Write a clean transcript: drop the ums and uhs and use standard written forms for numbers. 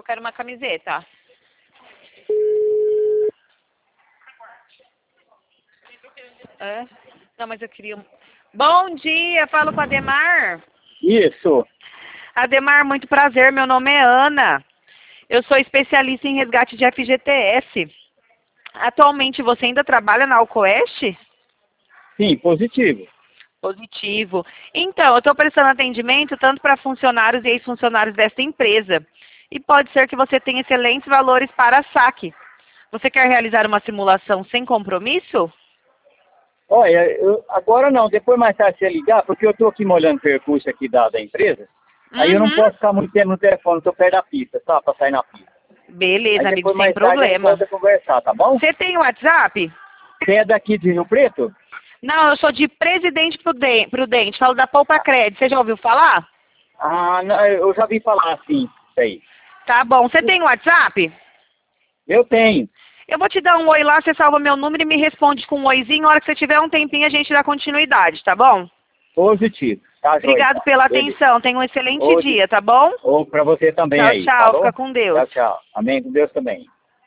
quero uma camiseta. É? Não, mas eu queria... Bom dia, falo com a Ademar. Isso. Ademar, muito prazer, meu nome é Ana. Eu sou especialista em resgate de FGTS. Atualmente você ainda trabalha na Alcoeste? Sim, positivo. Positivo. Então, eu estou prestando atendimento tanto para funcionários e ex-funcionários desta empresa. E pode ser que você tenha excelentes valores para saque. Você quer realizar uma simulação sem compromisso? Olha, agora não, depois mais tarde você ligar, porque eu estou aqui molhando o percurso aqui da empresa, aí eu não posso ficar muito tempo no telefone, estou perto da pista, tá? Para sair na pista. Beleza, Aí amigo, depois sem mais tarde a gente problema. volta a conversar, tá bom? Você tem WhatsApp? Você é daqui de Rio Preto? Não, eu sou de Presidente Prudente, falo da Poupa Crédito. Você já ouviu falar? Ah, não, eu já vi falar assim, isso aí. Tá bom. Você tem WhatsApp? Eu tenho. Eu vou te dar um oi lá, você salva meu número e me responde com um oizinho. Na hora que você tiver um tempinho, a gente dá continuidade, tá bom? Positivo. Tá, Obrigado joia. pela Beleza. atenção. Tenha um excelente Hoje. dia, tá bom? Ou para você também Tchau, aí, tchau. falou? Fica com Deus. Tchau, tchau. Amém, com Deus também.